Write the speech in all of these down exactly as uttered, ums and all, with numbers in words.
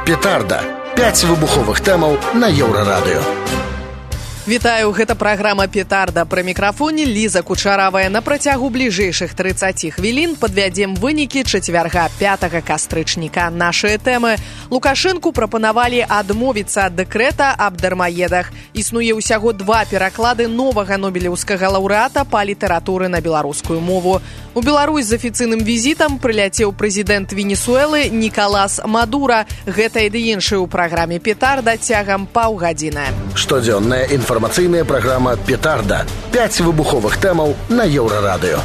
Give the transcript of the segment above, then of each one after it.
Петарда. пяць выбуховых тэмаў на Еўрарадыё. Вітаю, гэта праграма «Петарда». Пры мікрафоне Ліза Кучаравая. На працягу бліжэйшых трыццаці хвілін падвядзем вынікі чацвярга пятага кастрычніка. Нашыя тэмы. Лукашэнку прапанавалі адмовіцца ад дэкрэта аб дармаедах. Існуе ўсяго два пераклады новага нобелеўскага лаўрэата па літаратуры на беларускую мову. У Беларусь з афіцыйным візітам прыляцеў прэзідэнт Венесуэлы Нікалас Мадура. Гэта і ды іншае ў праграме «Петарда» цягам паўгадзіны. Штодзённая інфармацыйная праграма «Петарда». пяць выбуховых тэмаў на Еўрарадыё.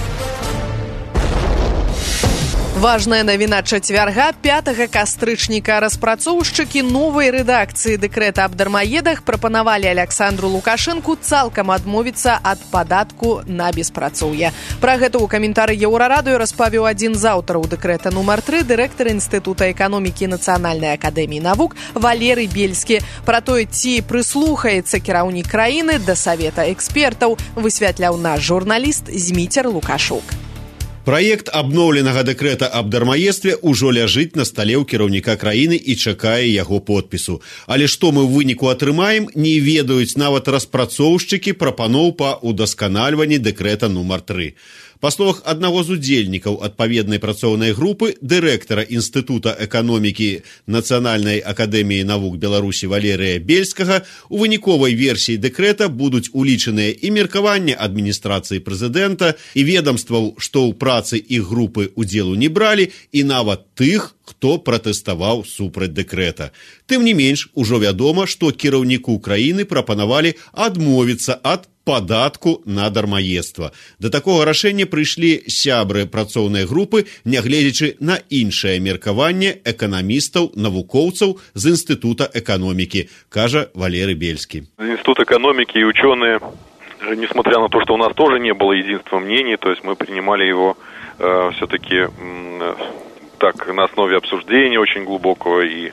Важная навіна чацвярга пятага кастрычніка. Распрацоўшчыкі новай рэдакцыі дэкрэта аб дармаедах прапанавалі Аляксандру Лукашэнку цалкам адмовіцца ад падатку на беспрацоўе. Пра гэта ў каментары Еўрарадыё распавіў адзін з аўтараў дэкрэта нумар тры, дырэктар Інстытута эканомікі Нацыянальнай акадэміі навук Валерый Бельскі. Пра тое, ці прыслухаецца кіраўнік краіны да савета экспертаў, высвятляў наш журналіст Зміцер Лукашук. Праект абноўленага дэкрэта аб дармаедстве ўжо ляжыць на стале ў кіраўніка краіны і чакае яго подпісу. Але што мы ў выніку атрымаем, не ведаюць нават распрацоўшчыкі прапаноў па ўдасканальванні дэкрэта нумар тры. Па словах аднаго з удзельнікаў адпаведнай працоўнай групы, дырэктара Інстытута эканомікі Нацыянальнай акадэміі навук Беларусі Валерыя Бельскага, у выніковай версіі дэкрэта будуць улічаныя і меркаванне адміністрацыі прэзідэнта, і ведамстваў, што ў працы іх групы удзелу не бралі, і нават тых, хто пратэставаў супраць дэкрэта. Тым не менш, ужо вядома, што кіраўніку краіны прапанавалі адмовіцца ад падатку на дармаедства. Да такога рашэння прыйшлі сябры працоўнай групы, нягледзячы на іншае меркаванне эканамістаў, навукоўцаў з Інстытута эканомікі, кажа Валерый Бельскі. Институт экономики и ученые, несмотря на то, что у нас тоже не было единства мнений, то есть мы принимали его э, все-таки э, так на основе обсуждения очень глубокого и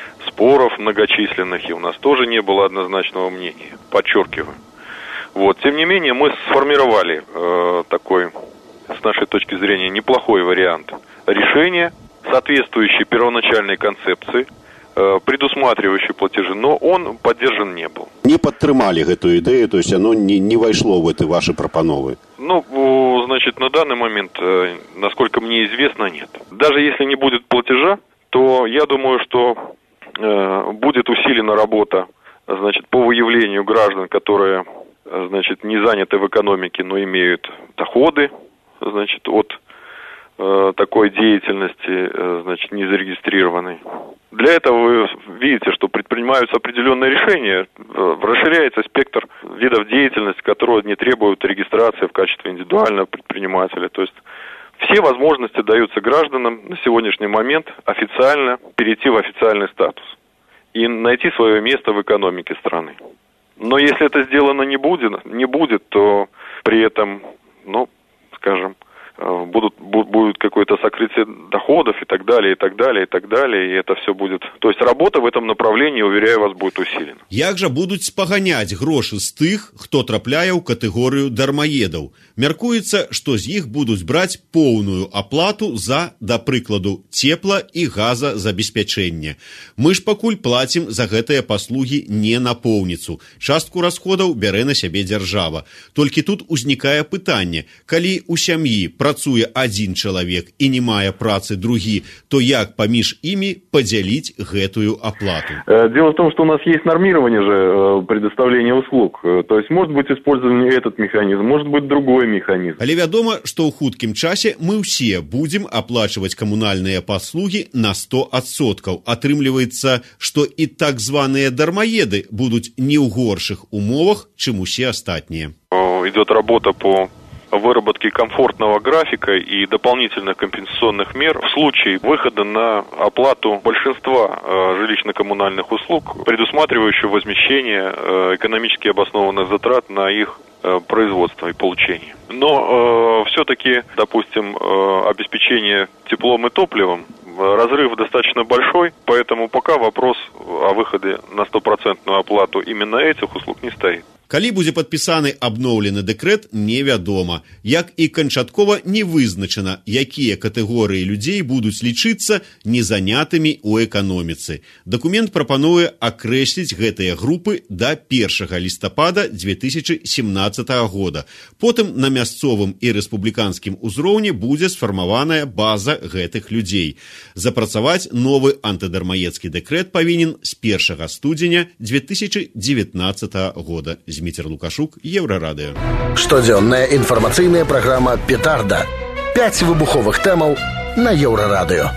споров многочисленных, и у нас тоже не было однозначного мнения, подчеркиваю. Вот, тем не менее, мы сформировали э, такой, с нашей точки зрения, неплохой вариант решения, соответствующий первоначальной концепции, э, предусматривающий платежи, но он поддержан не был. Не падтрымалі гэтую ідэю, то есть оно не, не вошло в эти ваши пропановы? Ну, значит, на данный момент, э, насколько мне известно, нет. Даже если не будет платежа, то я думаю, что э, будет усилена работа, значит, по выявлению граждан, которые... значит, не заняты в экономике, но имеют доходы, значит, от э, такой деятельности, э, значит, не зарегистрированной. Для этого вы видите, что предпринимаются определенные решения, э, расширяется спектр видов деятельности, которые не требуют регистрации в качестве индивидуального предпринимателя. То есть все возможности даются гражданам на сегодняшний момент официально перейти в официальный статус и найти свое место в экономике страны. Но если это сделано не будет, не будет, то при этом, ну, скажем, будут, будет какое-то сокрытие доходов и так далее, и так далее, и так далее, и это все будет... То есть работа в этом направлении, уверяю вас, будет усилена. Як жа будуць спаганяць грошы з тых, хто трапляе ў катэгорыю дармаедаў? Мяркуецца, што з іх будуць браць поўную аплату за, да прыкладу, цепла і газазабеспячэнне. Мы ж пакуль плацім за гэтыя паслугі не напоўніцу. Частку расходаў бярэ на сябе дзяржава. Толькі тут узнікае пытанне, калі у сям'і працуе адзін чалавек і не мае працы другі, то як паміж імі падзяліць гэтую аплату? Дело в том, что у нас есть нормирование же предоставления услуг. То есть может быть использован этот механизм, может быть другой механизм. Але вядома, што ў хуткім часе мы ўсе будзем аплачваць камунальныя паслугі на сто адсоткаў. Атрымліваецца, што і так званыя дармаеды будуць не ў горшых умовах, чым усе астатнія. Идет работа по выработки комфортного графика и дополнительных компенсационных мер в случае выхода на оплату большинства э, жилищно-коммунальных услуг, предусматривающего возмещение э, экономически обоснованных затрат на их э, производство и получение. Но э, все-таки, допустим, э, обеспечение теплом и топливом, разрыв достаточно большой, поэтому пока вопрос о выходе на стопроцентную оплату именно этих услуг не стоит. Калі будзе падпісаны абноўлены дэкрэт, невядома. Як і канчаткова не вызначана, якія катэгорыі людзей будуць лічыцца незанятымі ў эканоміцы. Дакумент прапануе акрэсліць гэтыя групы да першага лістапада дзве тысячы семнаццатага года. Потым на мясцовым і рэспубліканскім узроўні будзе сфармаваная база гэтых людзей. Запрацаваць новы антыдармаедскі дэкрэт павінен з першага студзеня дзве тысячы дзевятнаццатага года. Зміцер Лукашук, Еўрарадыё. Штодзённая інфармацыйная праграма «Петарда». Пяць выбуховых тэмаў на Еўрарадыё.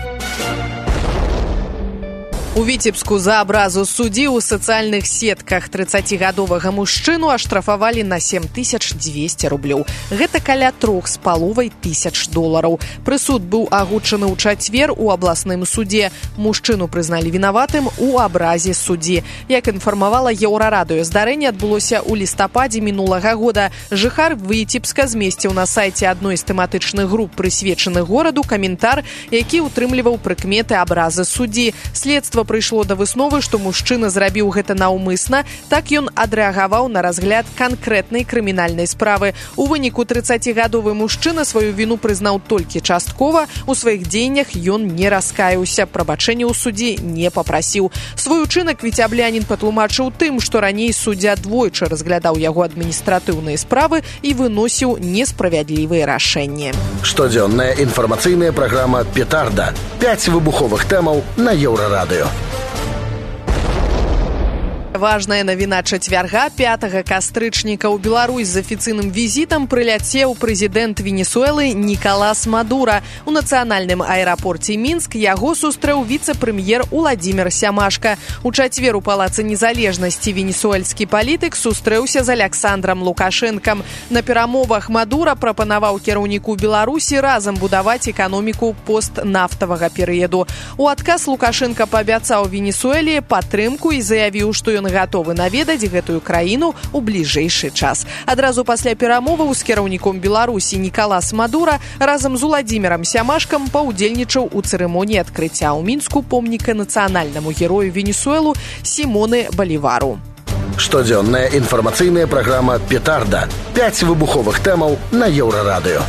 У Віцебску за абразу суддзі ў сацыяльных сетках трыццацігадовага мужчыну аштрафавалі на сем тысяч дзвесце рублёў. Гэта каля трох з паловай тысяч долараў. Прысуд быў агучаны ў чацвер у абласным судзе. Мужчыну прызналі вінаватым у абразе суддзі. Як інфармавала Еўрарадыё, здарэнне адбылося ў лістападзе мінулага года. Жыхар Віцебска змесціў на сайце адной з тэматычных груп, прысвечаных гораду, каментар, які ўтрымліваў прыкметы абразы суддзі. Следства прыйшло да высновы, што мужчына зрабіў гэта наўмысна, так ён адрэагаваў на разгляд канкрэтнай крымінальнай справы. У выніку трыццацігадовы мужчына сваю віну прызнаў толькі часткова, у сваіх дзеяннях ён не раскаяўся, прабачэння ў судзе не папрасіў. Свой учынак віцяблянін патлумачыў тым, што раней суддзя двойчы разглядаў яго адміністратыўныя справы і выносіў несправядлівыя рашэнні. Штодзённая інфармацыйная праграма «Петарда». Пяць выбуховых тэмаў на Еўрарадыё. Важная навіна чацвярга, пятага кастрычніка, ў Беларусь з афіцыйным візітам прыляцеў прэзідэнт Венесуэлы Нікалас Мадура. У нацыянальным аэрапорце Мінск яго сустрэў віцэ-прэм'ер Уладзімір Сямашка. У чацвер у Палацы незалежнасці венесуэльскі палітык сустрэўся з Аляксандрам Лукашэнкам. На перамовах Мадура прапанаваў кіраўніку Беларусі разам будаваць эканоміку постнафтавага перыяду. У адказ Лукашэнка паабяцаў Венесуэле падтрымку і заявіў, што ён гатовы наведаць гэтую краіну ў бліжэйшы час. Адразу пасля перамоваў з кіраўніком Беларусі Нікалас Мадура разам з Уладзімірам Сямашкам паўдзельнічаў у цырымоніі адкрыцця ў Мінску помніка нацыянальнаму герою Венесуэлу Сімоны Балівару. Штодзённая інфармацыйная праграма «Петарда». Пяць выбуховых тэмаў на Еўрарадыё.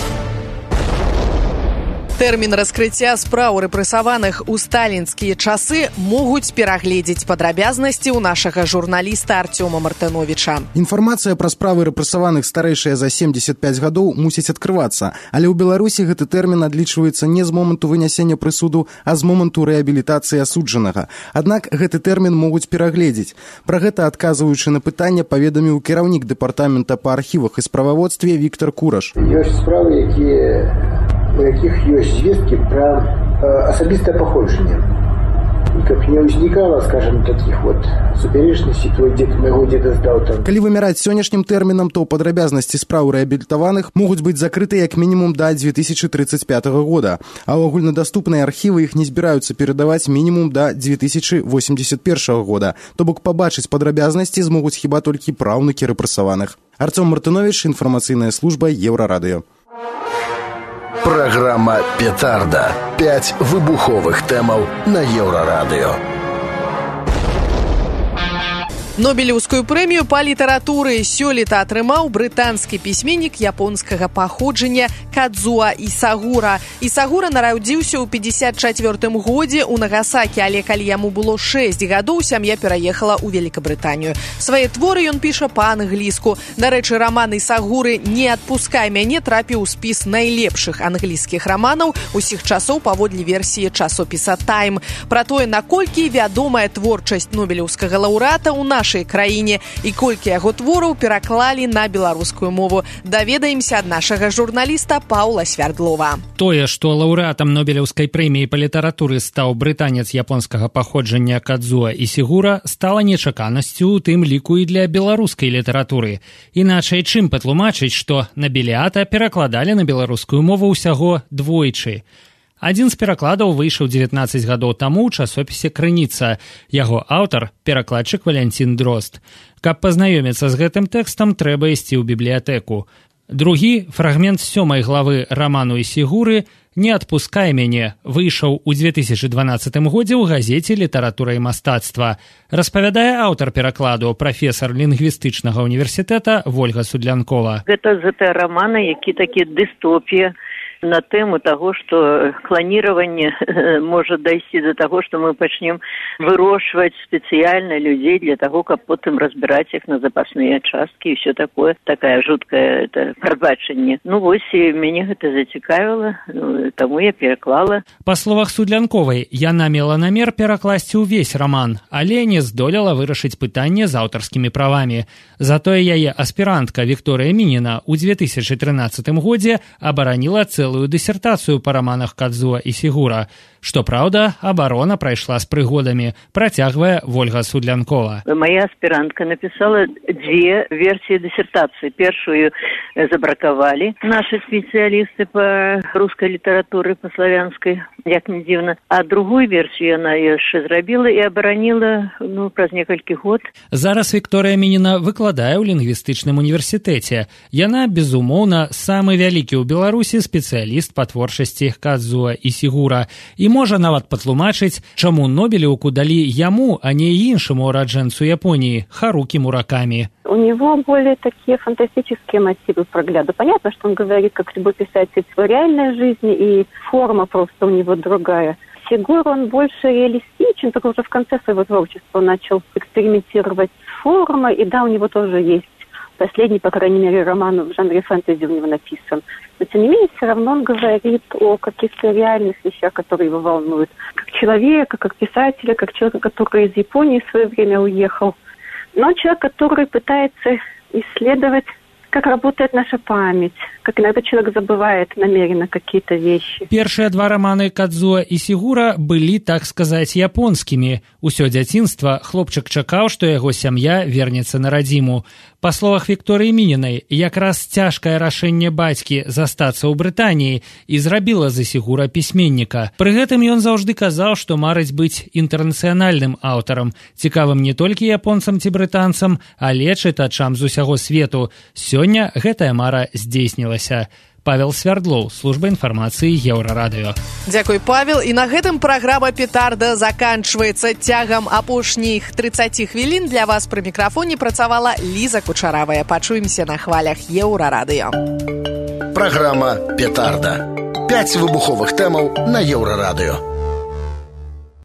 Тэрмін раскрыцця спраў рэпрэсаваных у сталінскія часы могуць перагледзець падрабязнасці ў нашага журналіста Артёма Мартыновіча. Інфармацыя пра справы рэпрэсаваных старэйшыя за семдзесят пяць гадоў мусіць адкрывацца, але ў Беларусі гэты тэрмін адлічваецца не з моманту вынясення прысуду, а з моманту рэабілітацыі асуджанага. Аднак гэты тэрмін могуць перагледзець. Пра гэта, адказваючы на пытанне, паведаміў кіраўнік дэпартамента па архівах і справаводстве Віктор Кураш. Ёсць справы, якія у якіх ёсць звесткі пра э, асабістае паходжанне. І каб не ўзнікала, скажем, такіх вот супярэчнасцей, твой дзед майго дзеда здаў там. Калі вымяраць сённяшнім тэрмінам, то падрабязнасці спраў рэабілітаваных могуць быць закрыты як мінімум да дзве тысячы трыццаць пятага года, а ў агульнадаступныя архівы іх не збіраюцца перадаваць мінімум да дзве тысячы восемьдесят першага года. То бок пабачыць падрабязнасці змогуць хіба толькі праўнукі рэпрэсаваных. Артём Мартынович, інфармацыйная служба Еўрарадыё. Праграма «Петарда». Пяць выбуховых тэмаў на Еўрарадыё. Нобелеўскую прэмію па літаратуры сёлета атрымаў брытанскі пісьменнік японскага паходжання Кадзуа Ісагура. Ісагура нарадзіўся ў пятьдесят чацвёртым годзе ў Нагасакі, але калі яму было шэсць гадоў, сям'я пераехала ў Великабрытанію. Свае творы ён піша па-англійску. Дарэчы, раман Ісагуры «Не адпускай мяне» трапіў у спіс найлепшых англійскіх раманаў усіх часоў паводле версіі часопіса «Тайм». Пра тое, наколькі вядомая творчасць нобелеўскага лаўрэата ў нашай краіне і колькі яго твораў пераклалі на беларускую мову, даведаемся ад нашага журналіста Паўла Свярдлова. Тое, што лаўрэатам Нобелеўскай прэміі па літаратуры стаў брытанец японскага паходжання Кадзуа Ісігура, стала нечаканасцю, у тым ліку і для беларускай літаратуры. Іначай чым патлумачыць, што набеліята перакладалі на беларускую мову ўсяго двойчы. Адзін з перакладаў выйшаў дзевятнаццаць гадоў таму ў часопісе «Крыніца». Яго аўтар – перакладчык Валянцін Дрозд. Каб пазнаёміцца з гэтым тэкстам, трэба ісці ў бібліятэку. Другі – фрагмент сёмай главы раману Ісігуры «Не адпускай мяне» выйшаў у две тысячы дванаццатым годзе ў газеце «Літаратура і мастацтва». Распавядае аўтар перакладу, прафесар лінгвістычнага універсітэта Вольга Судлянкова. Гэта з гэтага рамана, які такі дыстопія на тэму таго, што кланіраванне можа дайсці да таго, што мы пачнем вырошчваць спецыяльна людзей для таго, каб потым разбіраць іх на запасныя часткі і ўсё такое, такая жуткая прадбачанне. Ну вось, і мяне гэта зацікавіла, ну, таму я пераклала. Па словах Судлянковай, яна мела намер перакласці ўвесь раман, але не здолела вырашыць пытанне з аўтарскімі правамі. Затое яе аспірантка Вікторыя Мініна ў две тысячы трынаццатым годзе абараніла цэлую дысертацыю па раманах Кадзуа і Сігура. Што праўда, абарона прайшла з прыгодамі, працягвае Вольга Судлянкова. Моя аспірантка напісала дзве версіі дысертацыі. Першую забракавалі нашы спецыялісты па рускай літаратуры, па славянскай, як не дзіўна. А другую версію яна яшчэ зрабіла і абараніла, ну, праз некалькі год. Зараз Вікторыя Мініна выкладае ў лінгвістычным універсітэце. Яна, безумоўна, самы вялікі ў Беларусі спецыяліст па творчасці Кадзуа і Сігура. І можа нават патлумачыць, чаму Нобелеўку далі яму, а не іншаму ураджэнцу Японии Харуки Мураками. У него более такие фантастические мотивы прогляда. Понятно, что он говорит, как любой писатель, о реальной жизни, и форма просто у него другая. Сигура, он больше реалистичен, только уже в конце своего творчества он начал экспериментировать с формой, и да, у него тоже есть последний, по крайней мере, роман в жанре фэнтези у него написан. Но, тем не менее, все равно он говорит о каких-то реальных вещах, которые его волнуют. Как человека, как писателя, как человека, который из Японии в свое время уехал. Но человек, который пытается исследовать, как работает наша память, как иногда человек забывает намеренно какие-то вещи. Першыя два раманы Кадзуа і Сігура былі, так сказаць, японскімі. Усё дзяцінства хлопчык чакаў, што яго сям'я вернецца на радзіму. Па словах Вікторыі Мінінай, якраз цяжкае рашэнне бацькі застацца ў Брытаніі і зрабіла за Сігура пісьменніка. Пры гэтым ён заўжды казаў, што марыць быць інтэрнацыянальным аўтарам, цікавым не толькі японцам ці брытанцам, але чытачам з усяго свету. Сёння гэтая мара здзейснілася. Павел Свярдлоў, служба інфармацыі Еўрарадыё. Дзякуй, Павел. І на гэтым праграма «Петарда» заканчваецца. Цягам апошніх тридцать хвілін для вас пры мікрафоне працавала Ліза Кучаравая. Пачуемся на хвалях Еўрарадыё. Праграма «Петарда». Пяць выбуховых тэмаў на Еўрарадыё.